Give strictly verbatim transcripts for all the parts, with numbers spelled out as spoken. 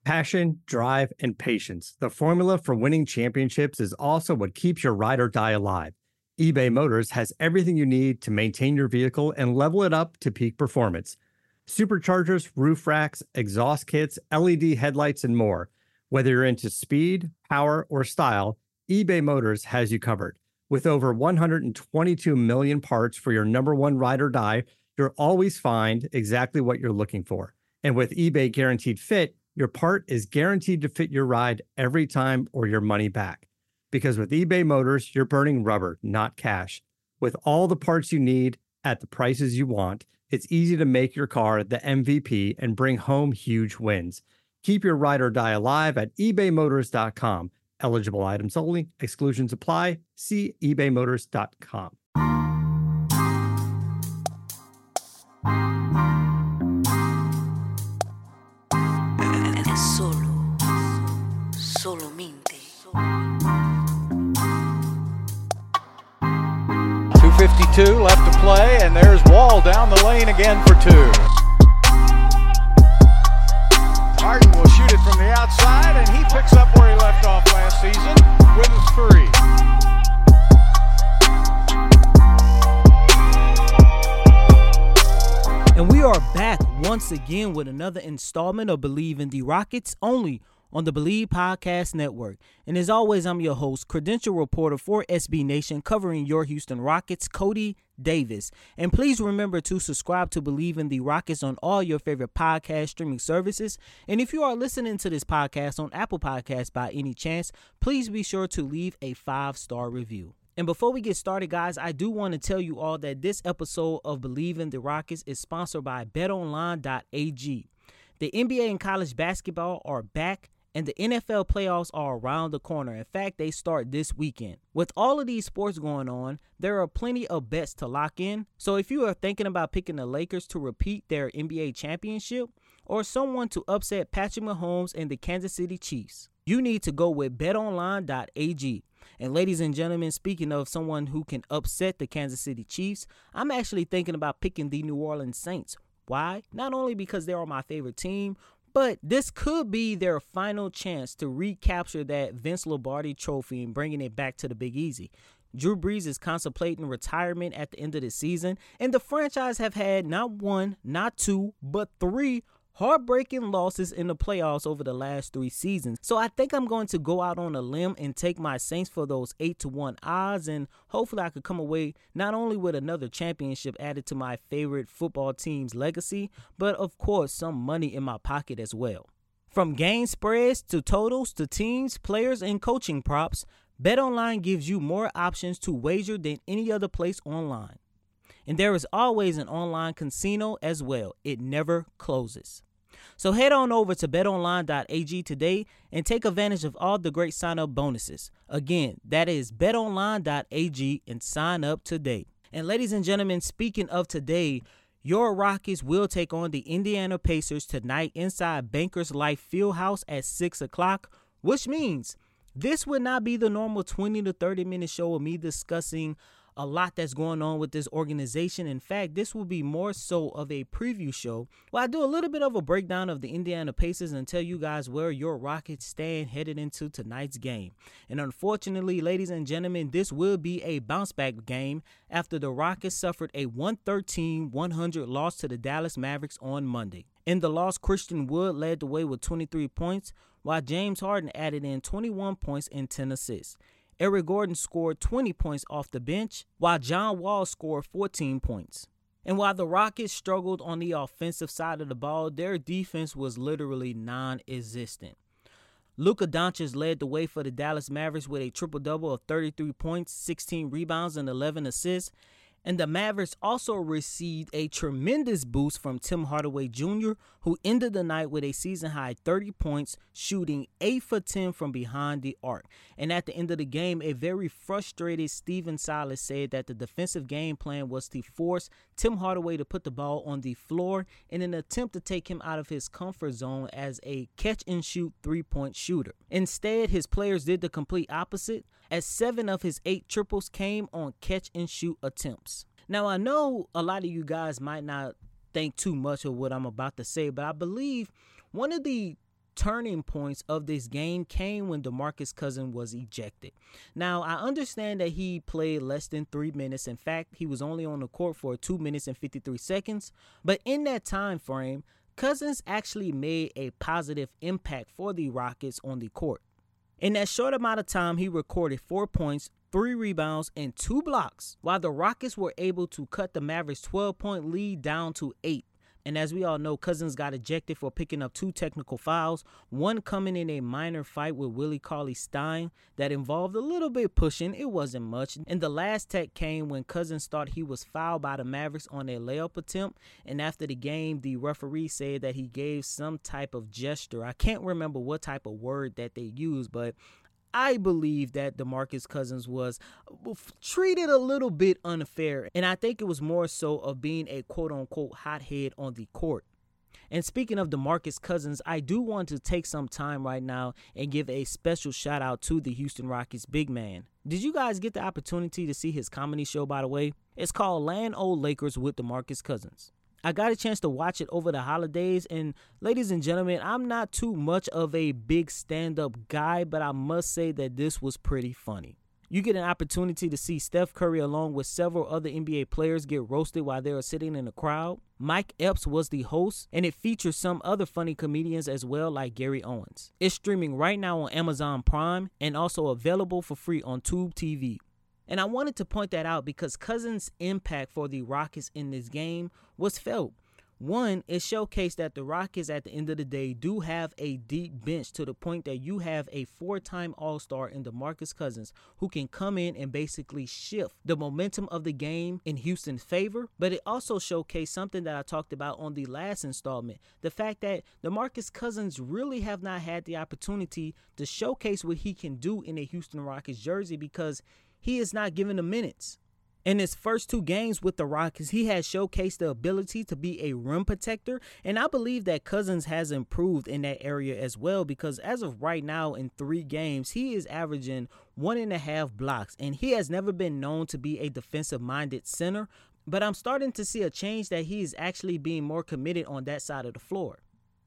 Passion, drive, and patience. The formula for winning championships is also what keeps your ride or die alive. eBay Motors has everything you need to maintain your vehicle and level it up to peak performance. Superchargers, roof racks, exhaust kits, L E D headlights, and more. Whether you're into speed, power, or style, eBay Motors has you covered. With over one hundred twenty-two million parts for your number one ride or die, you'll always find exactly what you're looking for. And with eBay Guaranteed Fit, your part is guaranteed to fit your ride every time or your money back. Because with eBay Motors, you're burning rubber, not cash. With all the parts you need at the prices you want, it's easy to make your car the M V P and bring home huge wins. Keep your ride or die alive at ebay motors dot com. Eligible items only. Exclusions apply. See ebay motors dot com. Solo, solamente. two fifty-two left to play, and there's Wall down the lane again for two. Harden will shoot it from the outside, and he picks up where he left off last season with a three. And we are back once again with another installment of Believe in the Rockets, only on the Believe Podcast Network. And as always, I'm your host, credential reporter for S B Nation, covering your Houston Rockets, Cody Davis. And please remember to subscribe to Believe in the Rockets on all your favorite podcast streaming services. And if you are listening to this podcast on Apple Podcasts by any chance, please be sure to leave a five-star review. And before we get started, guys, I do want to tell you all that this episode of Believe in the Rockets is sponsored by bet online dot a g. The N B A and college basketball are back, and the N F L playoffs are around the corner. In fact, they start this weekend. With all of these sports going on, there are plenty of bets to lock in. So if you are thinking about picking the Lakers to repeat their N B A championship, or someone to upset Patrick Mahomes and the Kansas City Chiefs, you need to go with bet online dot a g. And ladies and gentlemen, speaking of someone who can upset the Kansas City Chiefs, I'm actually thinking about picking the New Orleans Saints. Why? Not only because they are my favorite team, but this could be their final chance to recapture that Vince Lombardi trophy and bringing it back to the Big Easy. Drew Brees is contemplating retirement at the end of the season, and the franchise have had not one, not two, but three heartbreaking losses in the playoffs over the last three seasons. So I think I'm going to go out on a limb and take my Saints for those eight to one odds, and hopefully I could come away not only with another championship added to my favorite football team's legacy, but of course some money in my pocket as well. From game spreads to totals to teams, players, and coaching props, BetOnline gives you more options to wager than any other place online. And there is always an online casino as well. It never closes. So head on over to bet online dot a g today and take advantage of all the great sign-up bonuses. Again, that is bet online dot a g and sign up today. And ladies and gentlemen, speaking of today, your Rockets will take on the Indiana Pacers tonight inside Bankers Life Fieldhouse at six o'clock, which means this would not be the normal twenty to thirty minute show of me discussing a lot that's going on with this organization. In fact, this will be more so of a preview show where I do a little bit of a breakdown of the Indiana Pacers and tell you guys where your Rockets stand headed into tonight's game. And unfortunately, ladies and gentlemen, this will be a bounce back game after the Rockets suffered a one thirteen one hundred loss to the Dallas Mavericks on Monday. In the loss, Christian Wood led the way with twenty-three points, while James Harden added in twenty-one points and ten assists. Eric Gordon scored twenty points off the bench, while John Wall scored fourteen points. And while the Rockets struggled on the offensive side of the ball, their defense was literally non-existent. Luka Doncic led the way for the Dallas Mavericks with a triple-double of thirty-three points, sixteen rebounds, and eleven assists. And the Mavericks also received a tremendous boost from Tim Hardaway Junior, who ended the night with a season-high thirty points, shooting eight for ten from behind the arc. And at the end of the game, a very frustrated Stephen Silas said that the defensive game plan was to force Tim Hardaway to put the ball on the floor in an attempt to take him out of his comfort zone as a catch-and-shoot three-point shooter. Instead, his players did the complete opposite, as seven of his eight triples came on catch-and-shoot attempts. Now, I know a lot of you guys might not think too much of what I'm about to say, but I believe one of the turning points of this game came when DeMarcus Cousins was ejected. Now, I understand that he played less than three minutes. In fact, he was only on the court for two minutes and fifty-three seconds. But in that time frame, Cousins actually made a positive impact for the Rockets on the court. In that short amount of time, he recorded four points, three rebounds, and two blocks, while the Rockets were able to cut the Mavericks' twelve-point lead down to eight. And as we all know, Cousins got ejected for picking up two technical fouls, one coming in a minor fight with Willie Cauley-Stein that involved a little bit pushing. It wasn't much. And the last tech came when Cousins thought he was fouled by the Mavericks on a layup attempt. And after the game, the referee said that he gave some type of gesture. I can't remember what type of word that they used, but I believe that DeMarcus Cousins was treated a little bit unfair, and I think it was more so of being a quote-unquote hothead on the court. And speaking of DeMarcus Cousins, I do want to take some time right now and give a special shout out to the Houston Rockets big man. Did you guys get the opportunity to see his comedy show, by the way? It's called Land O' Lakers with DeMarcus Cousins. I got a chance to watch it over the holidays, and ladies and gentlemen, I'm not too much of a big stand-up guy, but I must say that this was pretty funny. You get an opportunity to see Steph Curry along with several other N B A players get roasted while they were sitting in the crowd. Mike Epps was the host, and it features some other funny comedians as well, like Gary Owens. It's streaming right now on Amazon Prime and also available for free on Tube T V. And I wanted to point that out because Cousins' impact for the Rockets in this game was felt. One, it showcased that the Rockets at the end of the day do have a deep bench to the point that you have a four-time All-Star in DeMarcus Cousins who can come in and basically shift the momentum of the game in Houston's favor. But it also showcased something that I talked about on the last installment, the fact that DeMarcus Cousins really have not had the opportunity to showcase what he can do in a Houston Rockets jersey because he is not given the minutes. In his first two games with the Rockets, he has showcased the ability to be a rim protector, and I believe that Cousins has improved in that area as well because as of right now in three games, he is averaging one and a half blocks, and he has never been known to be a defensive-minded center, but I'm starting to see a change that he is actually being more committed on that side of the floor,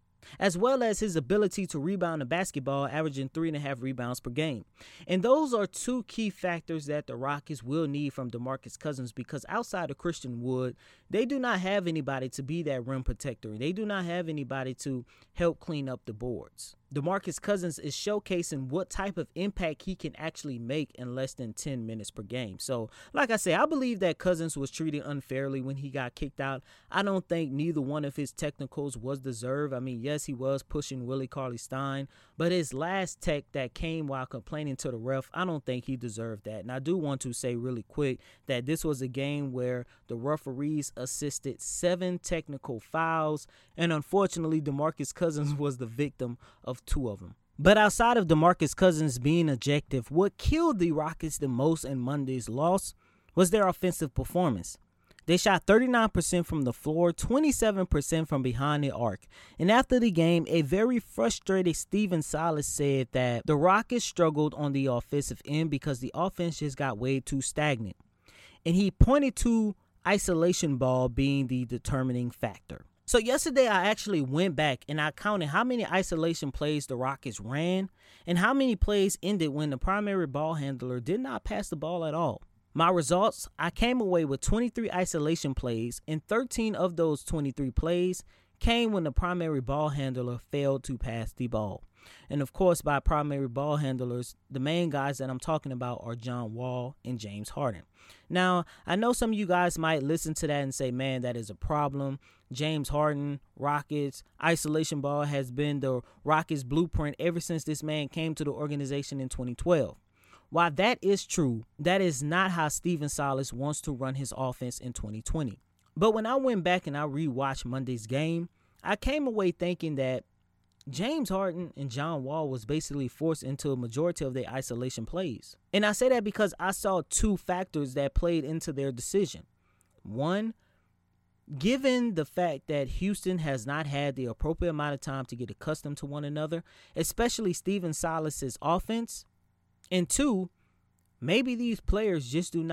as well as his ability to rebound the basketball, averaging three and a half rebounds per game. And those are two key factors that the Rockets will need from DeMarcus Cousins because outside of Christian Wood, they do not have anybody to be that rim protector. They do not have anybody to help clean up the boards. DeMarcus Cousins is showcasing what type of impact he can actually make in less than ten minutes per game. So, like I say, I believe that Cousins was treated unfairly when he got kicked out. I don't think neither one of his technicals was deserved. I mean, yes, he was pushing Willie Cauley-Stein, but his last tech that came while complaining to the ref, I don't think he deserved that. And I do want to say really quick that this was a game where the referees assisted seven technical fouls, and unfortunately, DeMarcus Cousins was the victim of two of them. But outside of DeMarcus Cousins being ejected, what killed the Rockets the most in Monday's loss was their offensive performance. They shot thirty-nine percent from the floor, twenty-seven percent from behind the arc. And after the game, a very frustrated Stephen Silas said that the Rockets struggled on the offensive end because the offense just got way too stagnant. And he pointed to isolation ball being the determining factor. So yesterday I actually went back and I counted how many isolation plays the Rockets ran and how many plays ended when the primary ball handler did not pass the ball at all. My results, I came away with twenty-three isolation plays, and thirteen of those twenty-three plays came when the primary ball handler failed to pass the ball. And of course, by primary ball handlers, the main guys that I'm talking about are John Wall and James Harden. Now, I know some of you guys might listen to that and say, man, that is a problem. James Harden, Rockets, isolation ball has been the Rockets blueprint ever since this man came to the organization in twenty twelve. While that is true, that is not how Stephen Silas wants to run his offense in twenty twenty. But when I went back and I rewatched Monday's game, I came away thinking that James Harden and John Wall was basically forced into a majority of their isolation plays. And I say that because I saw two factors that played into their decision. One, given the fact that Houston has not had the appropriate amount of time to get accustomed to one another, especially Stephen Silas's offense. And two, maybe these players just do not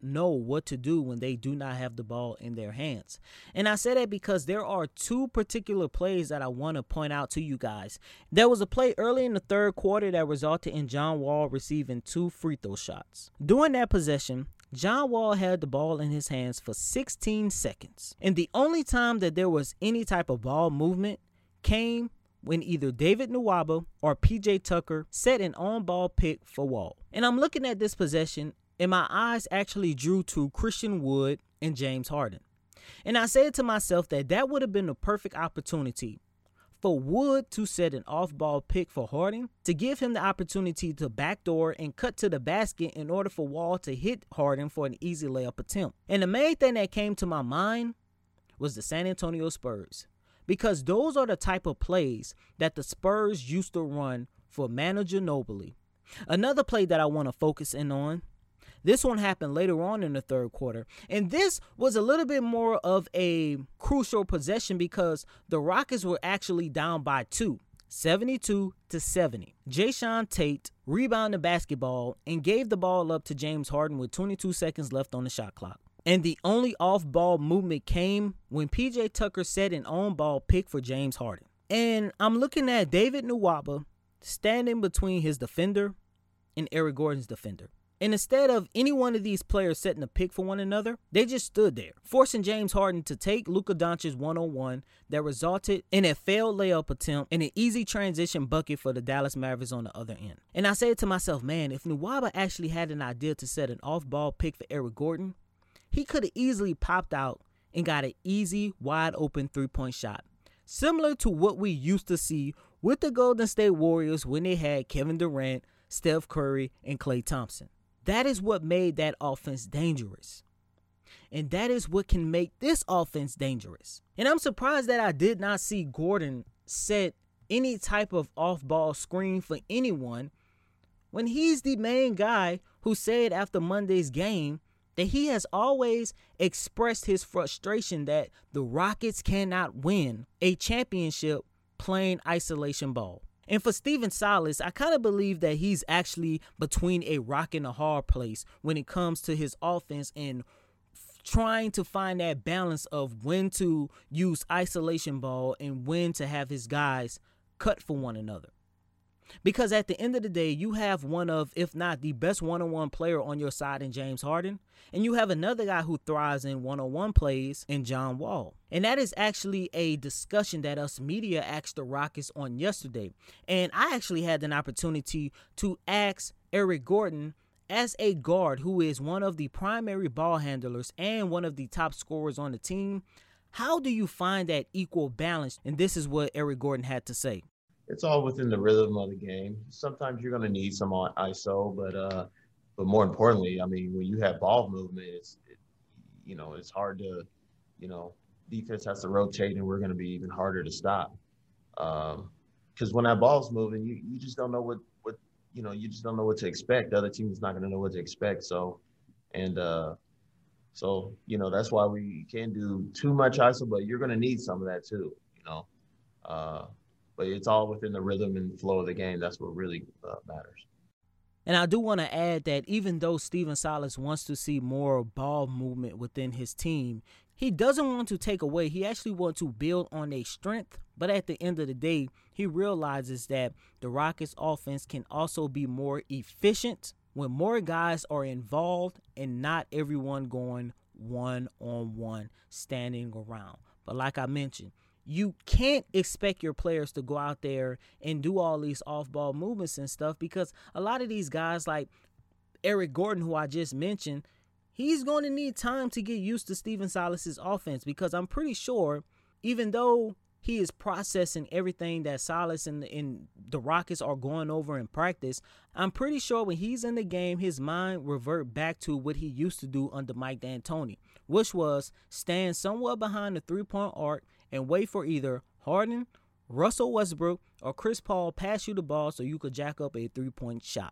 know what to do when they do not have the ball in their hands. And I say that because there are two particular plays that I want to point out to you guys. There was a play early in the third quarter that resulted in John Wall receiving two free throw shots. During that possession, John Wall had the ball in his hands for sixteen seconds. And the only time that there was any type of ball movement came when either David Nwaba or P J Tucker set an on-ball pick for Wall. And I'm looking at this possession, and my eyes actually drew to Christian Wood and James Harden. And I said to myself that that would have been the perfect opportunity for Wood to set an off-ball pick for Harden, to give him the opportunity to backdoor and cut to the basket in order for Wall to hit Harden for an easy layup attempt. And the main thing that came to my mind was the San Antonio Spurs, because those are the type of plays that the Spurs used to run for Manu Ginobili. Another play that I want to focus in on, this one happened later on in the third quarter. And this was a little bit more of a crucial possession because the Rockets were actually down by two, seventy-two to seventy. Jae'Sean Tate rebounded the basketball and gave the ball up to James Harden with twenty-two seconds left on the shot clock. And the only off-ball movement came when P J Tucker set an on-ball pick for James Harden. And I'm looking at David Nwaba standing between his defender and Eric Gordon's defender. And instead of any one of these players setting a pick for one another, they just stood there, forcing James Harden to take Luka Doncic's one-on-one that resulted in a failed layup attempt and an easy transition bucket for the Dallas Mavericks on the other end. And I said to myself, man, if Nwaba actually had an idea to set an off-ball pick for Eric Gordon, he could have easily popped out and got an easy, wide-open three-point shot, similar to what we used to see with the Golden State Warriors when they had Kevin Durant, Steph Curry, and Klay Thompson. That is what made that offense dangerous. And that is what can make this offense dangerous. And I'm surprised that I did not see Gordon set any type of off-ball screen for anyone when he's the main guy who said after Monday's game that he has always expressed his frustration that the Rockets cannot win a championship playing isolation ball. And for Stephen Silas, I kind of believe that he's actually between a rock and a hard place when it comes to his offense and f- trying to find that balance of when to use isolation ball and when to have his guys cut for one another. Because at the end of the day, you have one of, if not the best one-on-one player on your side in James Harden, and you have another guy who thrives in one-on-one plays in John Wall. And that is actually a discussion that us media asked the Rockets on yesterday. And I actually had an opportunity to ask Eric Gordon, as a guard who is one of the primary ball handlers and one of the top scorers on the team, how do you find that equal balance? And this is what Eric Gordon had to say. It's all within the rhythm of the game. Sometimes you're going to need some I S O, but uh, but more importantly, I mean, when you have ball movement, it's it, you know it's hard to, you know, defense has to rotate, and we're going to be even harder to stop. Um, because when that ball's moving, you you just don't know what what you know you just don't know what to expect. The other team is not going to know what to expect. So, and uh, so you know that's why we can't do too much I S O, but you're going to need some of that too. You know. Uh, But it's all within the rhythm and flow of the game. That's what really uh, matters. And I do want to add that even though Stephen Silas wants to see more ball movement within his team, he doesn't want to take away. He actually wants to build on a strength. But at the end of the day, he realizes that the Rockets offense can also be more efficient when more guys are involved and not everyone going one-on-one, standing around. But like I mentioned, you can't expect your players to go out there and do all these off-ball movements and stuff because a lot of these guys like Eric Gordon, who I just mentioned, he's going to need time to get used to Stephen Silas's offense because I'm pretty sure even though he is processing everything that Silas and, and the Rockets are going over in practice, I'm pretty sure when he's in the game, his mind revert back to what he used to do under Mike D'Antoni, which was stand somewhere behind the three-point arc and wait for either Harden, Russell Westbrook, or Chris Paul pass you the ball so you could jack up a three-point shot.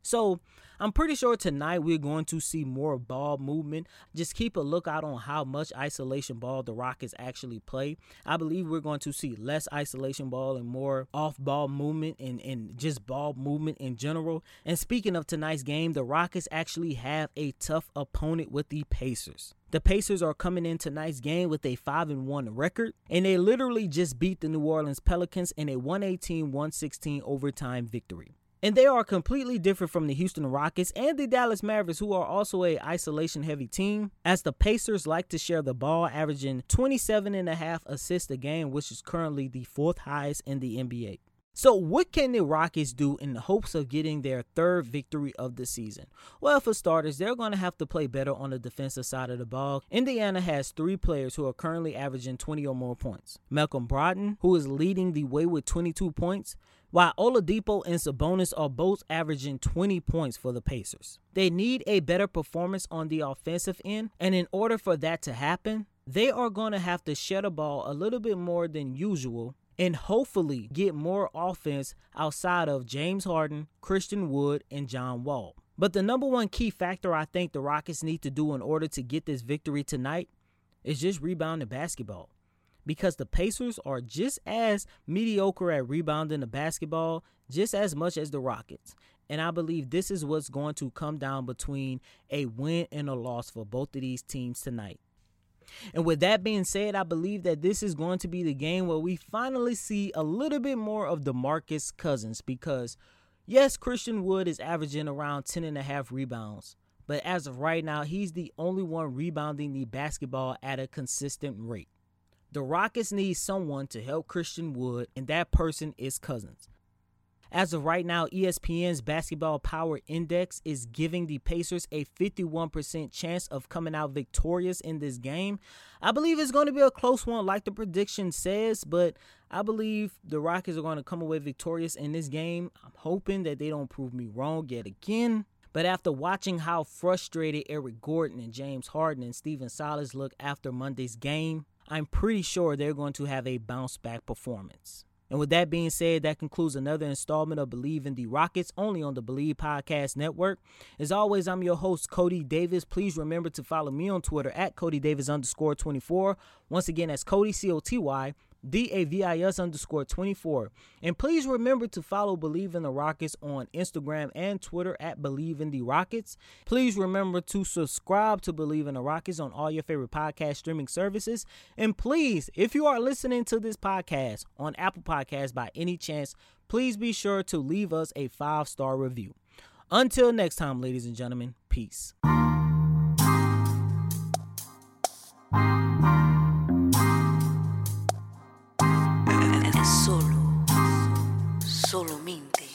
So I'm pretty sure tonight we're going to see more ball movement. Just keep a lookout on how much isolation ball the Rockets actually play. I believe we're going to see less isolation ball and more off-ball movement and, and just ball movement in general. And speaking of tonight's game, the Rockets actually have a tough opponent with the Pacers. The Pacers are coming in tonight's game with a five and one record, and they literally just beat the New Orleans Pelicans in a one eighteen to one sixteen overtime victory. And they are completely different from the Houston Rockets and the Dallas Mavericks, who are also a isolation-heavy team, as the Pacers like to share the ball, averaging twenty-seven and a half assists a game, which is currently the fourth highest in the N B A. So what can the Rockets do in the hopes of getting their third victory of the season? Well, for starters, they're going to have to play better on the defensive side of the ball. Indiana has three players who are currently averaging twenty or more points. Malcolm Brogdon, who is leading the way with twenty-two points, while Oladipo and Sabonis are both averaging twenty points for the Pacers. They need a better performance on the offensive end, and in order for that to happen, they are going to have to share the ball a little bit more than usual and hopefully get more offense outside of James Harden, Christian Wood, and John Wall. But the number one key factor I think the Rockets need to do in order to get this victory tonight is just rebounding basketball. Because the Pacers are just as mediocre at rebounding the basketball, just as much as the Rockets. And I believe this is what's going to come down between a win and a loss for both of these teams tonight. And with that being said, I believe that this is going to be the game where we finally see a little bit more of DeMarcus Cousins, because yes, Christian Wood is averaging around ten and a half rebounds, but as of right now, he's the only one rebounding the basketball at a consistent rate. The Rockets need someone to help Christian Wood, and that person is Cousins. As of right now, E S P N's Basketball Power Index is giving the Pacers a fifty-one percent chance of coming out victorious in this game. I believe it's going to be a close one like the prediction says, but I believe the Rockets are going to come away victorious in this game. I'm hoping that they don't prove me wrong yet again. But after watching how frustrated Eric Gordon and James Harden and Stephen Silas look after Monday's game, I'm pretty sure they're going to have a bounce-back performance. And with that being said, that concludes another installment of Believe in the Rockets, only on the Believe Podcast Network. As always, I'm your host, Cody Davis. Please remember to follow me on Twitter at Cody Davis underscore 24. Once again, that's Cody, C O T Y, D A V I S underscore 24. And please remember to follow Believe in the Rockets on Instagram and Twitter at Believe in the Rockets. Please remember to subscribe to Believe in the Rockets on all your favorite podcast streaming services. And please, if you are listening to this podcast on Apple Podcasts by any chance, please be sure to leave us a five-star review. Until next time, ladies and gentlemen, peace. Solo, solamente.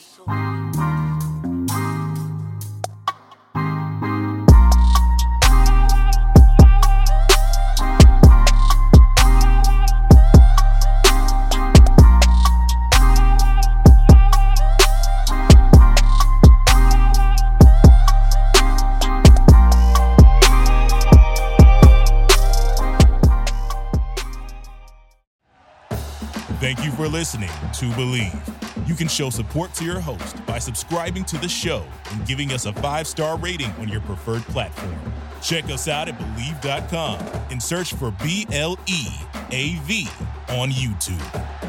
Thank you for listening to Believe. You can show support to your host by subscribing to the show and giving us a five-star rating on your preferred platform. Check us out at Believe dot com and search for B L E A V on YouTube.